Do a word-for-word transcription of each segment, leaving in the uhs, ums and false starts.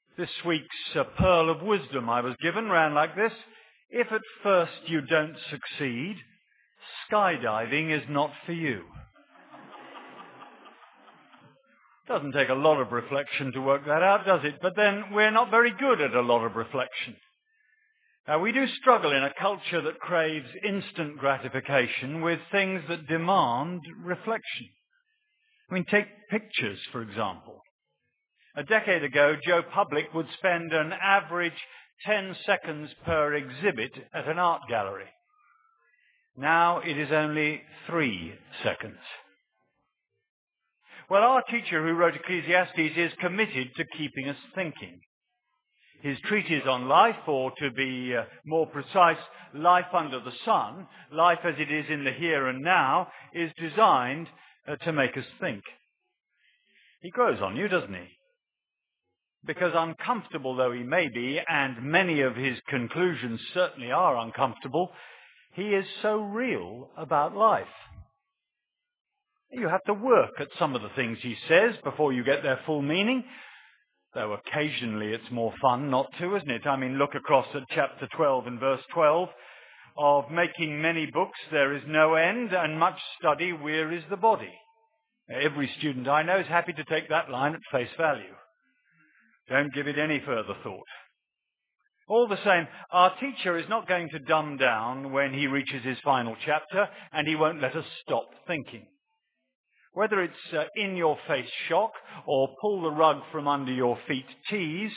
This week's uh, pearl of wisdom I was given ran like this. If at first you don't succeed, skydiving is not for you. Doesn't take a lot of reflection to work that out, does it? But then we're not very good at a lot of reflection. Uh, we do struggle in a culture that craves instant gratification with things that demand reflection. I mean, take pictures, for example. A decade ago, Joe Public would spend an average ten seconds per exhibit at an art gallery. Now it is only three seconds. Well, our teacher who wrote Ecclesiastes is committed to keeping us thinking. His treatise on life, or to be uh, more precise, life under the sun, life as it is in the here and now, is designed uh, to make us think. He grows on you, doesn't he? Because uncomfortable though he may be, and many of his conclusions certainly are uncomfortable, he is so real about life. You have to work at some of the things he says before you get their full meaning. Though occasionally it's more fun not to, isn't it? I mean, look across at chapter twelve and verse twelve. Of making many books there is no end, and much study wearies the body. Every student I know is happy to take that line at face value. Don't give it any further thought. All the same, our teacher is not going to dumb down when he reaches his final chapter, and he won't let us stop thinking. Whether it's uh, in-your-face shock or pull the rug from under your feet tease,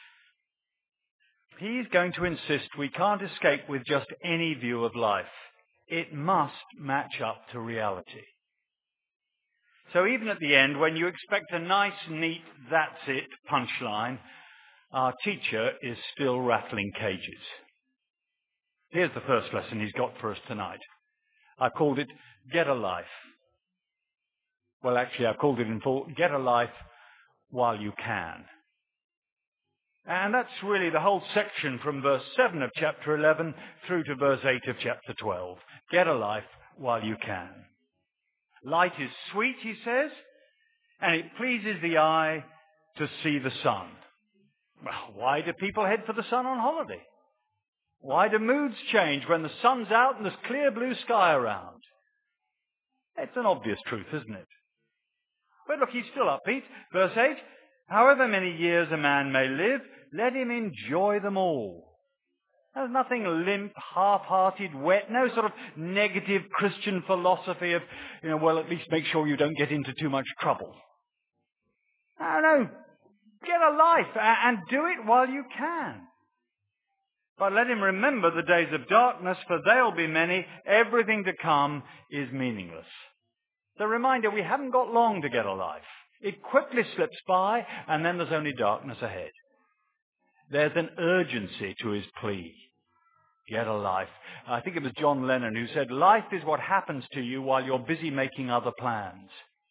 he's going to insist we can't escape with just any view of life. It must match up to reality. So even at the end, when you expect a nice, neat, that's it punchline, our teacher is still rattling cages. Here's the first lesson he's got for us tonight. I called it, Get a Life. Well, actually, I've called it in full, Get a Life While You Can. And that's really the whole section from verse seven of chapter eleven through to verse eight of chapter twelve. Get a life while you can. Light is sweet, he says, and it pleases the eye to see the sun. Well, why do people head for the sun on holiday? Why do moods change when the sun's out and there's clear blue sky around? It's an obvious truth, isn't it? But look, he's still upbeat. Verse eight, however many years a man may live, let him enjoy them all. There's nothing limp, half-hearted, wet, no sort of negative Christian philosophy of, you know, well, at least make sure you don't get into too much trouble. No, no, get a life and do it while you can. But let him remember the days of darkness, for they'll be many. Everything to come is meaningless. The reminder, we haven't got long to get a life. It quickly slips by, and then there's only darkness ahead. There's an urgency to his plea. Get a life. I think it was John Lennon who said, life is what happens to you while you're busy making other plans.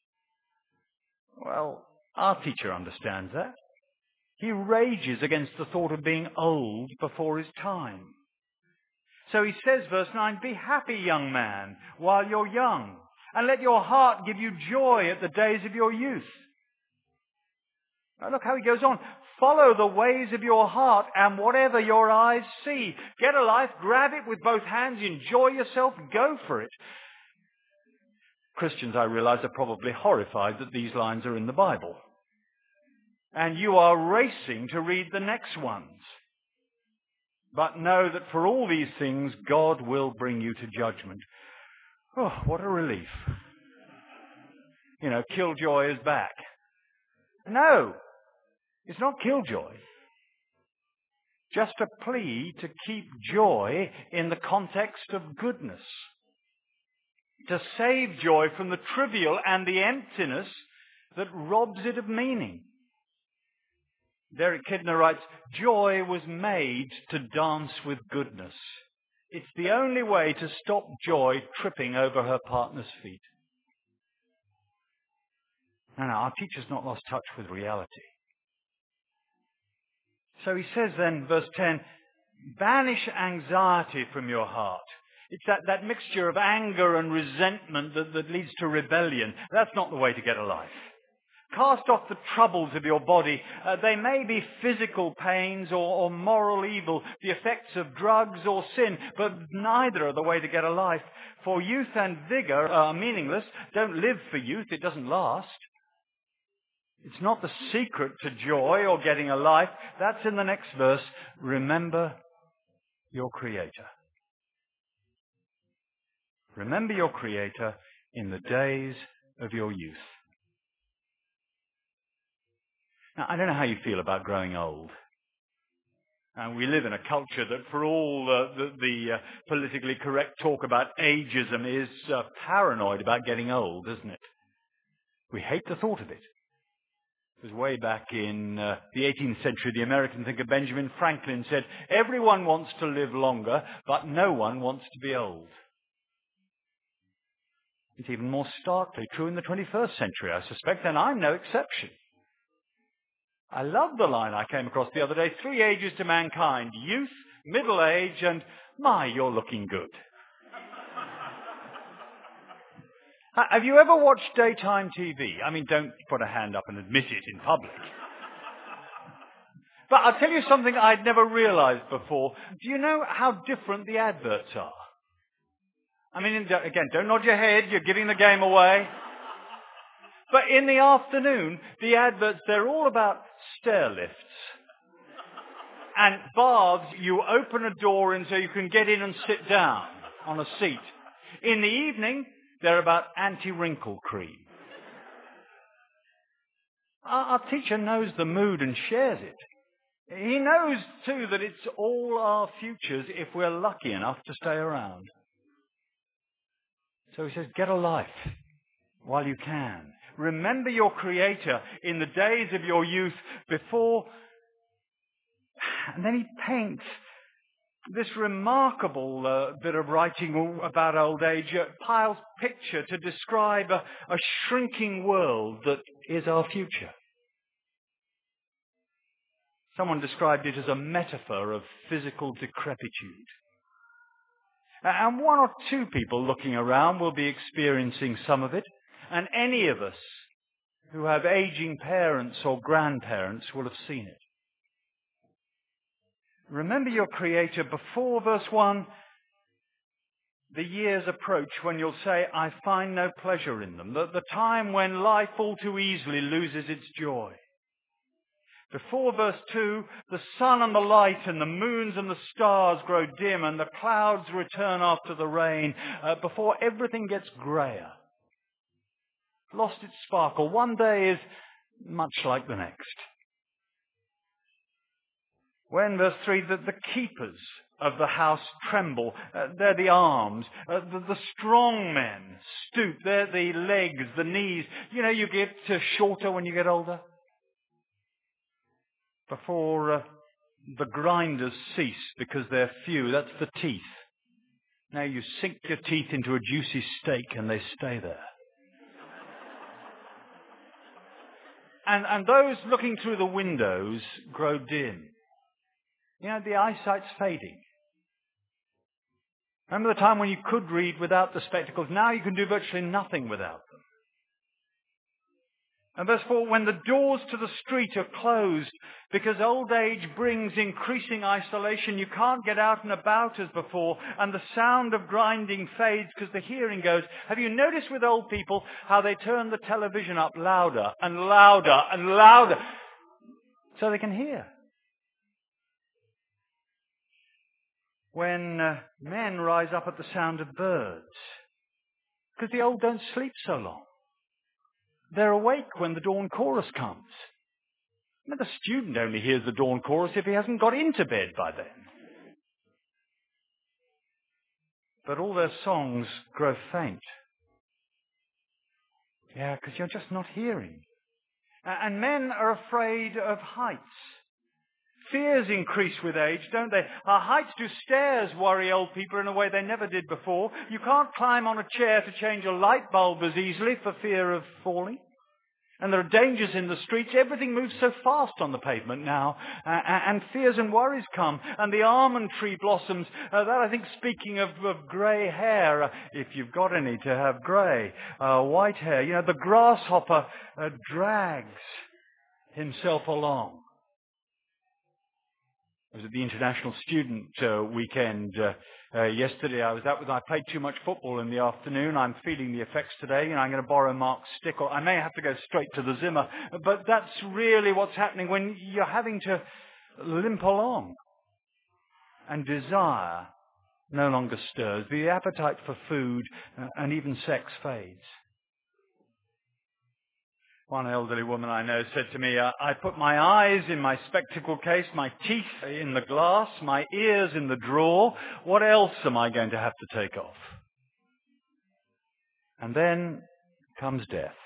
Well, our teacher understands that. He rages against the thought of being old before his time. So he says, verse nine, be happy, young man, while you're young, and let your heart give you joy at the days of your youth. Now look how he goes on. Follow the ways of your heart and whatever your eyes see. Get a life, grab it with both hands, enjoy yourself, go for it. Christians, I realize, are probably horrified that these lines are in the Bible. And you are racing to read the next ones. But know that for all these things, God will bring you to judgment. Oh, what a relief. You know, killjoy is back. No, it's not killjoy. Just a plea to keep joy in the context of goodness. To save joy from the trivial and the emptiness that robs it of meaning. Derek Kidner writes, joy was made to dance with goodness. It's the only way to stop joy tripping over her partner's feet. No, no, our teacher's not lost touch with reality. So he says then, verse ten, banish anxiety from your heart. It's that, that mixture of anger and resentment that, that leads to rebellion. That's not the way to get a life. Cast off the troubles of your body. Uh, they may be physical pains or, or moral evil, the effects of drugs or sin, but neither are the way to get a life. For youth and vigor are meaningless. Don't live for youth. It doesn't last. It's not the secret to joy or getting a life. That's in the next verse. Remember your Creator. Remember your Creator in the days of your youth. Now, I don't know how you feel about growing old. And we live in a culture that, for all uh, the, the uh, politically correct talk about ageism, is uh, paranoid about getting old, isn't it? We hate the thought of it. It was way back in uh, the eighteenth century, the American thinker Benjamin Franklin said, everyone wants to live longer, but no one wants to be old. It's even more starkly true in the twenty-first century, I suspect, and I'm no exception. I love the line I came across the other day. Three ages to mankind. Youth, middle age, and my, you're looking good. Have you ever watched daytime T V? I mean, don't put a hand up and admit it in public. But I'll tell you something I'd never realized before. Do you know how different the adverts are? I mean, again, don't nod your head. You're giving the game away. But in the afternoon, the adverts, they're all about stair lifts. And baths, you open a door in so you can get in and sit down on a seat. In the evening, they're about anti-wrinkle cream. Our, our teacher knows the mood and shares it. He knows, too, that it's all our futures if we're lucky enough to stay around. So he says, get a life while you can. Remember your Creator in the days of your youth before... And then he paints this remarkable uh, bit of writing about old age, uh, Pyle's picture to describe a, a shrinking world that is our future. Someone described it as a metaphor of physical decrepitude. And one or two people looking around will be experiencing some of it. And any of us who have aging parents or grandparents will have seen it. Remember your Creator before verse one. The years approach when you'll say, I find no pleasure in them. The, the time when life all too easily loses its joy. Before verse two, the sun and the light and the moons and the stars grow dim and the clouds return after the rain. Uh, before everything gets grayer. Lost its sparkle. One day is much like the next. When, verse three, the, the keepers of the house tremble, uh, they're the arms. Uh, the, the strong men stoop, they're the legs, the knees. You know, you get uh, shorter when you get older. Before uh, the grinders cease because they're few, that's the teeth. Now you sink your teeth into a juicy steak and they stay there. And, and those looking through the windows grow dim. You know, the eyesight's fading. Remember the time when you could read without the spectacles? Now you can do virtually nothing without them. And verse four, when the doors to the street are closed because old age brings increasing isolation, you can't get out and about as before, and the sound of grinding fades because the hearing goes. Have you noticed with old people how they turn the television up louder and louder and louder so they can hear? When uh, men rise up at the sound of birds because the old don't sleep so long. They're awake when the dawn chorus comes. I mean, the student only hears the dawn chorus if he hasn't got into bed by then. But all their songs grow faint. Yeah, because you're just not hearing. And men are afraid of heights. Fears increase with age, don't they? Our heights do stairs worry old people in a way they never did before. You can't climb on a chair to change a light bulb as easily for fear of falling. And there are dangers in the streets. Everything moves so fast on the pavement now. Uh, and fears and worries come. And the almond tree blossoms. Uh, that, I think, speaking of, of grey hair, uh, if you've got any to have grey, uh, white hair. You know, the grasshopper uh, drags himself along. I was at the International Student uh, Weekend uh, uh, yesterday. I was out with, I played too much football in the afternoon. I'm feeling the effects today. You know, I'm going to borrow Mark's stick, or I may have to go straight to the Zimmer. But that's really what's happening when you're having to limp along. And desire no longer stirs. The appetite for food uh, and even sex fades. One elderly woman I know said to me, uh, I put my eyes in my spectacle case, my teeth in the glass, my ears in the drawer. What else am I going to have to take off? And then comes death.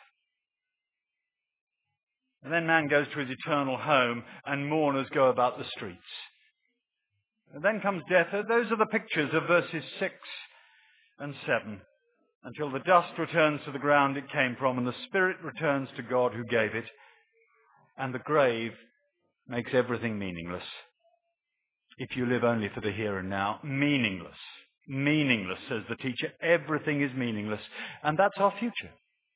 And then man goes to his eternal home and mourners go about the streets. And then comes death. Those are the pictures of verses six and seven. Until the dust returns to the ground it came from, and the spirit returns to God who gave it, and the grave makes everything meaningless. If you live only for the here and now, meaningless. Meaningless, says the teacher. Everything is meaningless, and that's our future.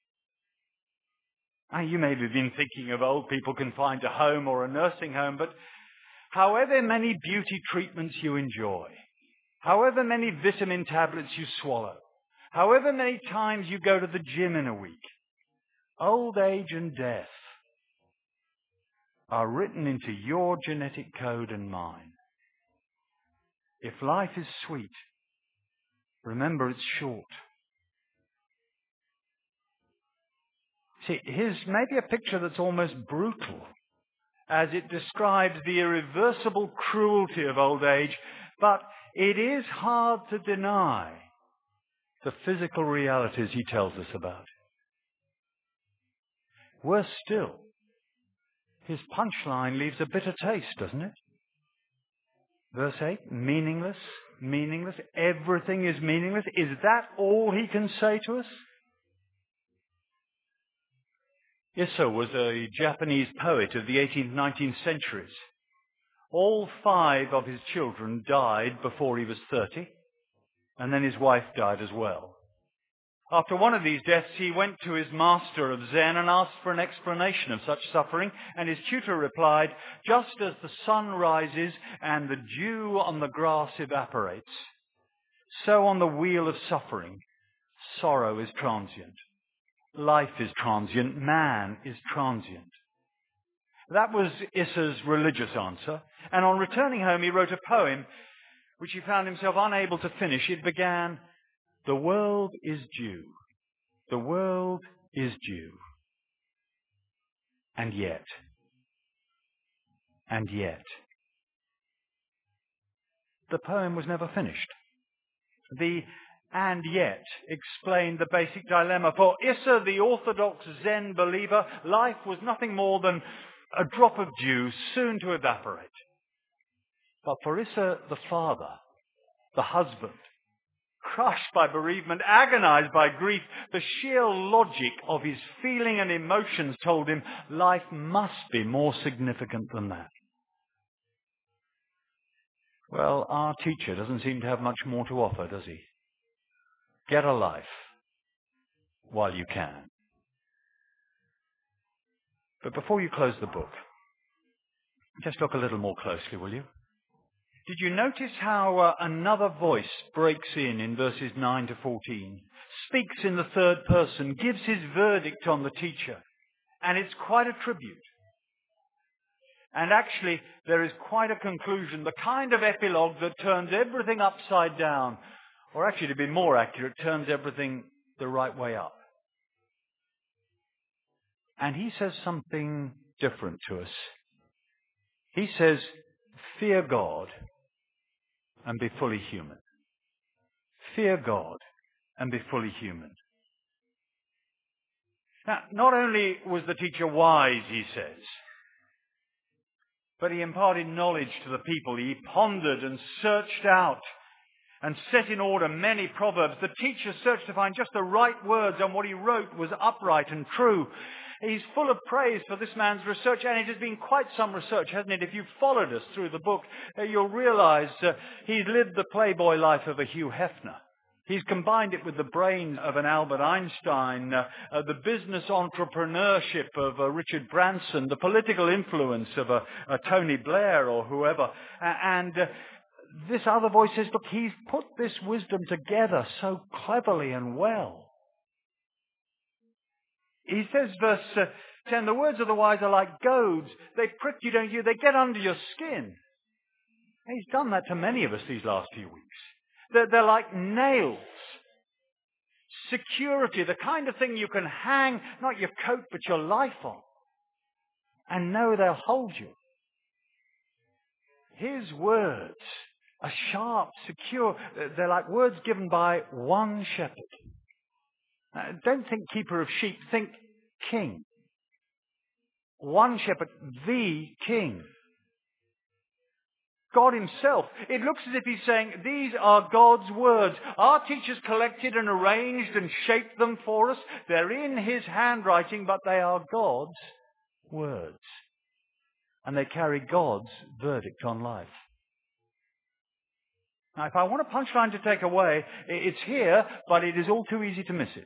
Now, you may have been thinking of old people confined to home or a nursing home, but however many beauty treatments you enjoy, however many vitamin tablets you swallow, however many times you go to the gym in a week, old age and death are written into your genetic code and mine. If life is sweet, remember it's short. See, here's maybe a picture that's almost brutal, as it describes the irreversible cruelty of old age, but it is hard to deny the physical realities he tells us about. Worse still, his punchline leaves a bitter taste, doesn't it? Verse eight, meaningless, meaningless, everything is meaningless. Is that all he can say to us? Issa was a Japanese poet of the eighteenth, nineteenth centuries. All five of his children died before he was thirty. And then his wife died as well. After one of these deaths, he went to his master of Zen and asked for an explanation of such suffering, and his tutor replied, just as the sun rises and the dew on the grass evaporates, so on the wheel of suffering, sorrow is transient. Life is transient. Man is transient. That was Issa's religious answer, and on returning home he wrote a poem which he found himself unable to finish. It began, the world is due, the world is due, and yet, and yet. The poem was never finished. The and yet explained the basic dilemma. For Issa, the orthodox Zen believer, life was nothing more than a drop of dew soon to evaporate. But for Issa, the father, the husband, crushed by bereavement, agonized by grief, the sheer logic of his feeling and emotions told him life must be more significant than that. Well, our teacher doesn't seem to have much more to offer, does he? Get a life while you can. But before you close the book, just look a little more closely, will you? Did you notice how uh, another voice breaks in in verses nine to fourteen, speaks in the third person, gives his verdict on the teacher, and it's quite a tribute. And actually, there is quite a conclusion, the kind of epilogue that turns everything upside down, or actually, to be more accurate, turns everything the right way up. And he says something different to us. He says, fear God and be fully human. Fear God and be fully human. Now, not only was the teacher wise, he says, but he imparted knowledge to the people. He pondered and searched out and set in order many proverbs. The teacher searched to find just the right words, and what he wrote was upright and true. He's full of praise for this man's research, and it has been quite some research, hasn't it? If you've followed us through the book, uh, you'll realize uh, he's lived the playboy life of a Hugh Hefner. He's combined it with the brain of an Albert Einstein, uh, uh, the business entrepreneurship of uh, Richard Branson, the political influence of a, a Tony Blair or whoever. Uh, and uh, this other voice says, look, he's put this wisdom together so cleverly and well. He says, verse uh, ten, the words of the wise are like goads. They prick you, don't you? They get under your skin. He's done that to many of us these last few weeks. They're, they're like nails. Security, the kind of thing you can hang, not your coat, but your life on. And know they'll hold you. His words are sharp, secure. They're like words given by one shepherd. Now, don't think keeper of sheep, think king. One shepherd, the king. God himself. It looks as if he's saying, these are God's words. Our teachers collected and arranged and shaped them for us. They're in his handwriting, but they are God's words. And they carry God's verdict on life. Now, if I want a punchline to take away, it's here, but it is all too easy to miss it.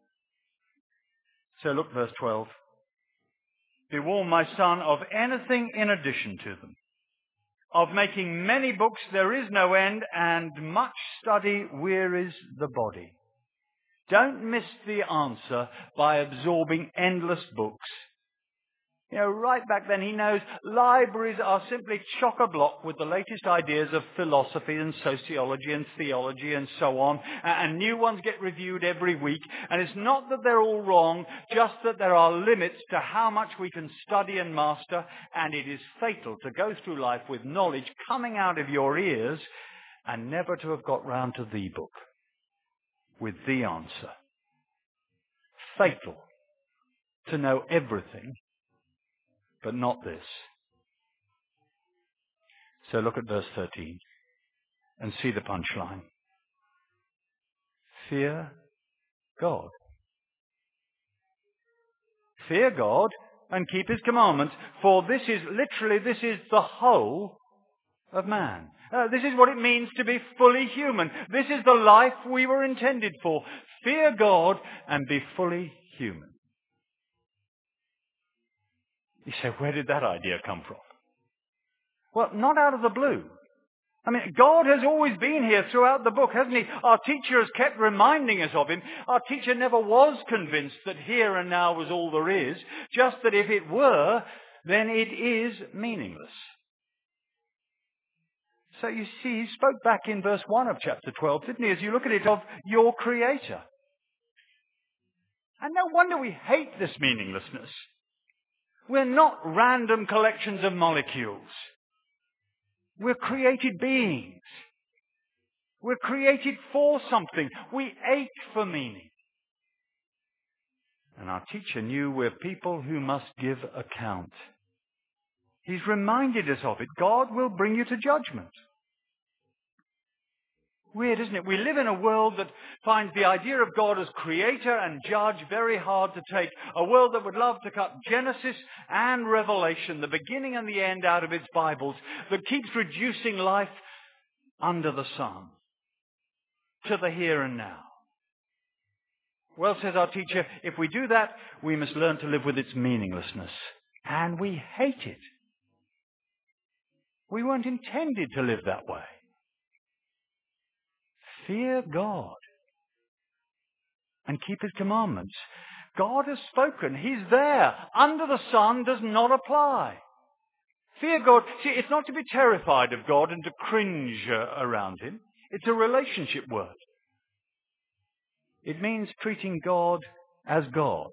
So look, verse twelve. Be warned, my son, of anything in addition to them. Of making many books there is no end, and much study wearies the body. Don't miss the answer by absorbing endless books. You know, right back then he knows libraries are simply chock-a-block with the latest ideas of philosophy and sociology and theology and so on. And new ones get reviewed every week. And it's not that they're all wrong, just that there are limits to how much we can study and master. And it is fatal to go through life with knowledge coming out of your ears and never to have got round to the book with the answer. Fatal to know everything, but not this. So look at verse thirteen and see the punchline. Fear God. Fear God and keep his commandments, for this is, literally, this is the whole of man. Uh, this is what it means to be fully human. This is the life we were intended for. Fear God and be fully human. You say, where did that idea come from? Well, not out of the blue. I mean, God has always been here throughout the book, hasn't he? Our teacher has kept reminding us of him. Our teacher never was convinced that here and now was all there is, just that if it were, then it is meaningless. So you see, he spoke back in verse one of chapter twelve, didn't he, as you look at it, of your Creator. And no wonder we hate this meaninglessness. We're not random collections of molecules. We're created beings. We're created for something. We ache for meaning. And our teacher knew we're people who must give account. He's reminded us of it. God will bring you to judgment. Weird, isn't it? We live in a world that finds the idea of God as creator and judge very hard to take. A world that would love to cut Genesis and Revelation, the beginning and the end, out of its Bibles, that keeps reducing life under the sun to the here and now. Well, says our teacher, if we do that, we must learn to live with its meaninglessness. And we hate it. We weren't intended to live that way. Fear God and keep his commandments. God has spoken. He's there. Under the sun does not apply. Fear God. See, it's not to be terrified of God and to cringe uh, around him. It's a relationship word. It means treating God as God.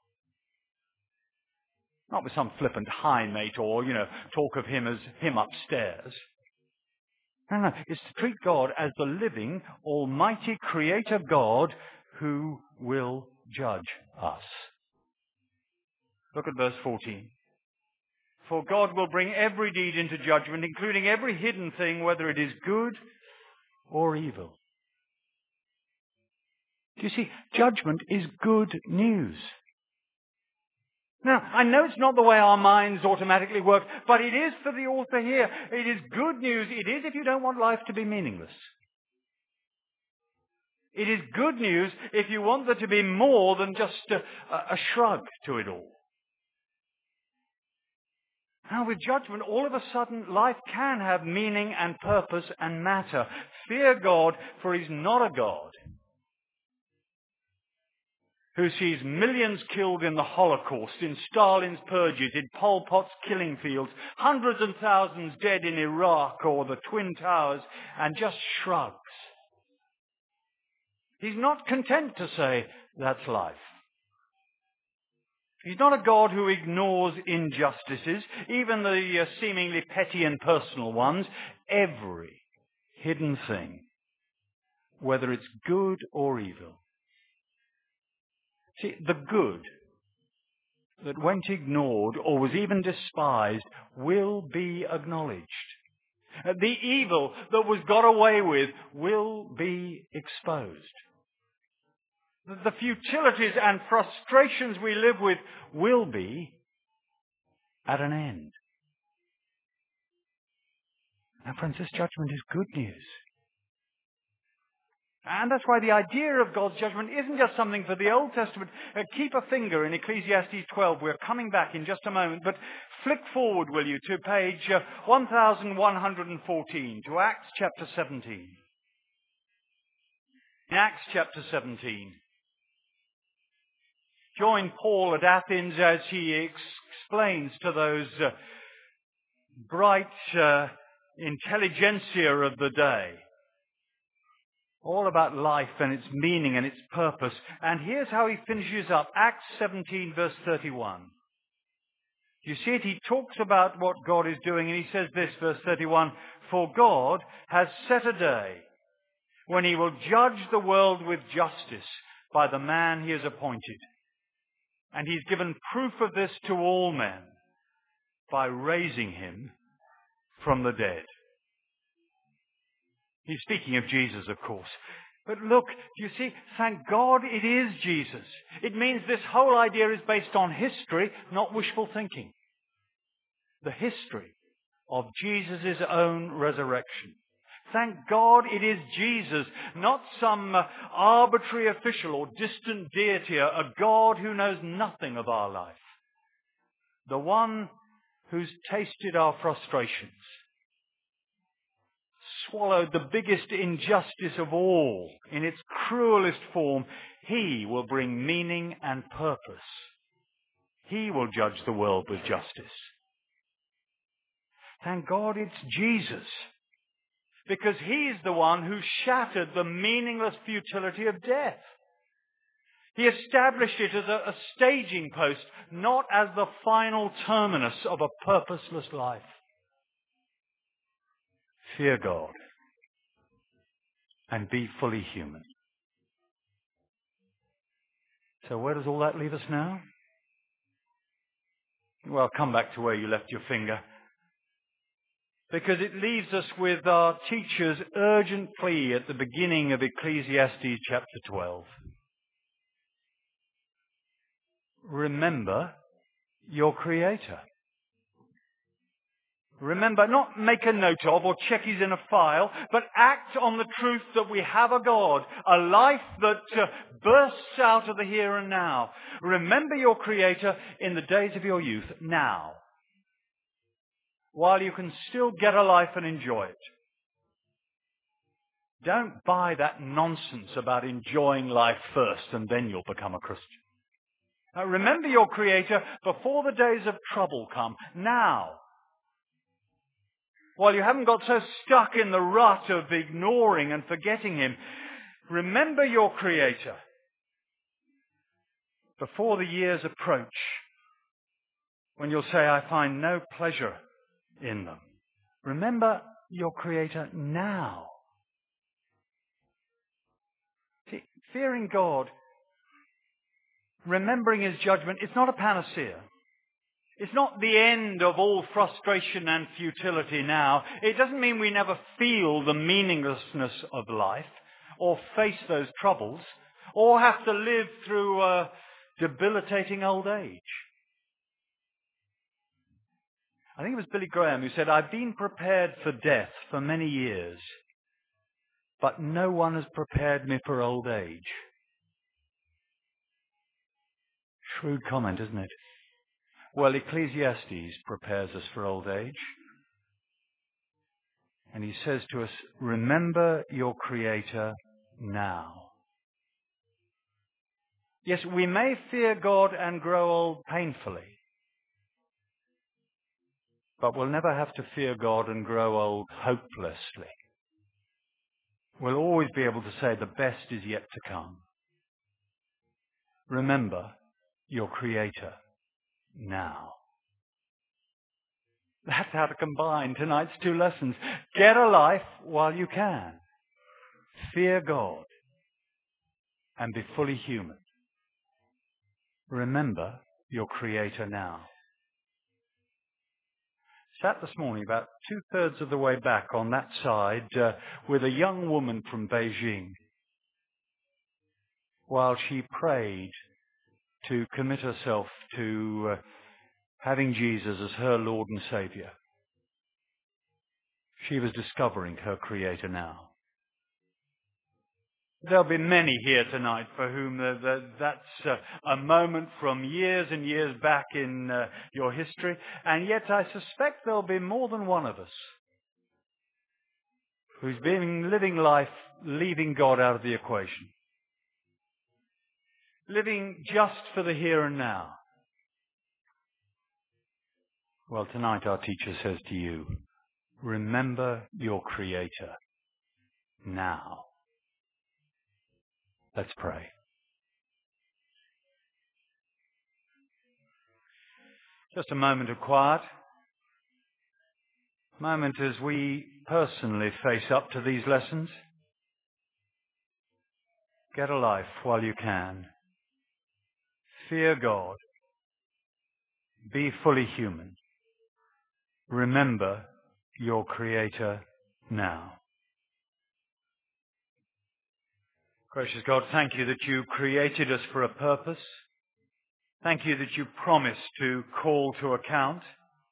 Not with some flippant high mate or, you know, talk of him as him upstairs. No, no, it's to treat God as the living, almighty creator God who will judge us. Look at verse fourteen. For God will bring every deed into judgment, including every hidden thing, whether it is good or evil. Do you see, judgment is good news. Now, I know it's not the way our minds automatically work, but it is for the author here. It is good news. It is if you don't want life to be meaningless. It is good news if you want there to be more than just a, a shrug to it all. Now, with judgment, all of a sudden, life can have meaning and purpose and matter. Fear God, for He's not a God who sees millions killed in the Holocaust, in Stalin's purges, in Pol Pot's killing fields, hundreds of thousands dead in Iraq or the Twin Towers, and just shrugs. He's not content to say, that's life. He's not a God who ignores injustices, even the uh, seemingly petty and personal ones. Every hidden thing, whether it's good or evil. See, the good that went ignored or was even despised will be acknowledged. The evil that was got away with will be exposed. The futilities and frustrations we live with will be at an end. Now, friends, this judgment is good news. And that's why the idea of God's judgment isn't just something for the Old Testament. Uh, keep a finger in Ecclesiastes twelve. We're coming back in just a moment. But flick forward, will you, to page uh, one thousand one hundred fourteen, to Acts chapter seventeen. In Acts chapter seventeen. Join Paul at Athens as he ex- explains to those uh, bright uh, intelligentsia of the day all about life and its meaning and its purpose. And here's how he finishes up. Acts seventeen, verse thirty-one. You see it? He talks about what God is doing, and he says this, verse thirty-one, "For God has set a day when He will judge the world with justice by the man He has appointed. And He's given proof of this to all men by raising Him from the dead." He's speaking of Jesus, of course. But look, do you see, thank God it is Jesus. It means this whole idea is based on history, not wishful thinking. The history of Jesus' own resurrection. Thank God it is Jesus, not some uh, arbitrary official or distant deity, a God who knows nothing of our life. The one who's tasted our frustrations, swallowed the biggest injustice of all in its cruelest form. He will bring meaning and purpose. He will judge the world with justice. Thank God it's Jesus, because He's the one who shattered the meaningless futility of death. He established it as a, a staging post, not as the final terminus of a purposeless life. Fear God and be fully human. So where does all that leave us now? Well, come back to where you left your finger. Because it leaves us with our teacher's urgent plea at the beginning of Ecclesiastes chapter twelve. Remember your Creator. Remember, not make a note of or check He's in a file, but act on the truth that we have a God, a life that uh, bursts out of the here and now. Remember your Creator in the days of your youth, now, while you can still get a life and enjoy it. Don't buy that nonsense about enjoying life first and then you'll become a Christian. Now, remember your Creator before the days of trouble come, now. While you haven't got so stuck in the rut of ignoring and forgetting Him, remember your Creator before the years approach, when you'll say, I find no pleasure in them. Remember your Creator now. See, fearing God, remembering His judgment, it's not a panacea. It's not the end of all frustration and futility now. It doesn't mean we never feel the meaninglessness of life or face those troubles or have to live through a debilitating old age. I think it was Billy Graham who said, I've been prepared for death for many years, but no one has prepared me for old age. Shrewd comment, isn't it? Well, Ecclesiastes prepares us for old age. And he says to us, remember your Creator now. Yes, we may fear God and grow old painfully, but we'll never have to fear God and grow old hopelessly. We'll always be able to say the best is yet to come. Remember your Creator now. That's how to combine tonight's two lessons. Get a life while you can. Fear God and be fully human. Remember your Creator now. Sat this morning about two-thirds of the way back on that side uh, with a young woman from Beijing while she prayed to commit herself to uh, having Jesus as her Lord and Saviour. She was discovering her Creator now. There'll be many here tonight for whom the, the, that's uh, a moment from years and years back in uh, your history, and yet I suspect there'll be more than one of us who's been living life leaving God out of the equation, living just for the here and now. Well, tonight our teacher says to you, remember your Creator now. Let's pray. Just a moment of quiet. A moment as we personally face up to these lessons. Get a life while you can. Fear God. Be fully human. Remember your Creator now. Gracious God, thank you that you created us for a purpose. Thank you that you promised to call to account.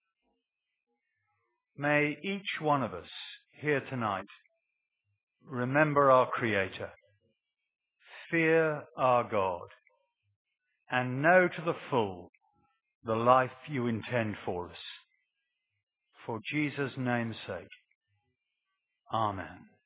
May each one of us here tonight remember our Creator, fear our God, and know to the full the life you intend for us. For Jesus' name's sake, Amen.